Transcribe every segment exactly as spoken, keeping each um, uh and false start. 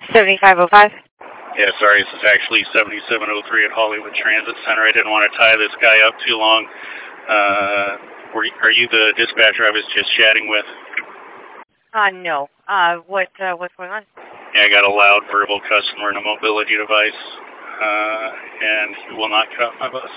seventy-five oh five? Yeah, sorry, this is actually seventy-seven oh three at Hollywood Transit Center. I didn't want to tie this guy up too long. Uh, were, are you the dispatcher I was just chatting with? Uh, no. Uh, what, uh, what's going on? Yeah, I got a loud verbal customer in a mobility device, uh, and he will not get off my bus.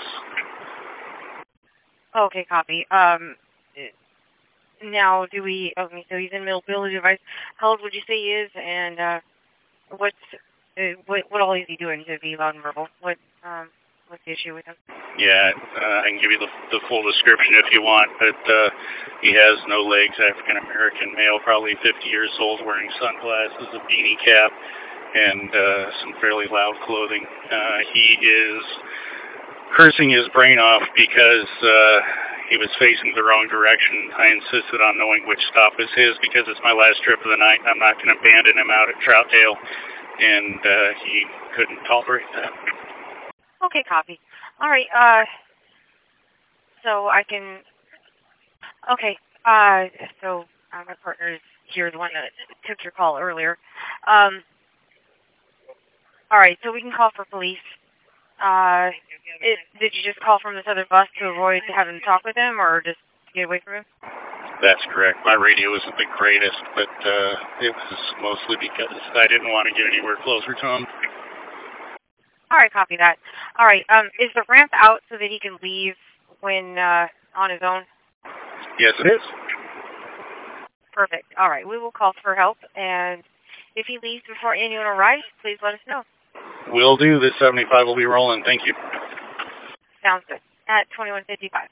Okay, copy. Um, now, do we, okay, so he's in mobility device. How old would you say he is, and, uh, what's, uh, what, what all is he doing to be loud and verbal? What, um, what's the issue with him? Yeah, uh, I can give you the, the full description if you want, but uh, he has no legs, African-American male, probably fifty years old, wearing sunglasses, a beanie cap, and uh, some fairly loud clothing. Uh, he is cursing his brain off because uh, he was facing the wrong direction. I insisted on knowing which stop was his because it's my last trip of the night, and I'm not going to abandon him out at Troutdale, and uh, he couldn't tolerate that. Okay, copy. All right, uh, so I can, okay, uh, so uh, my partner is here, the one that took your call earlier. Um, all right, so we can call for police. Uh, it, did you just call from this other bus to avoid having to talk with him, or just to get away from him? That's correct. My radio isn't the greatest, but uh, it was mostly because I didn't want to get anywhere closer to him. All right, copy that. All right, um, is the ramp out so that he can leave when uh, on his own? Yes, it is. Perfect. All right, we will call for help, and if he leaves before anyone arrives, please let us know. Will do. This seventy-five will be rolling. Thank you. Sounds good. At twenty-one fifty-five.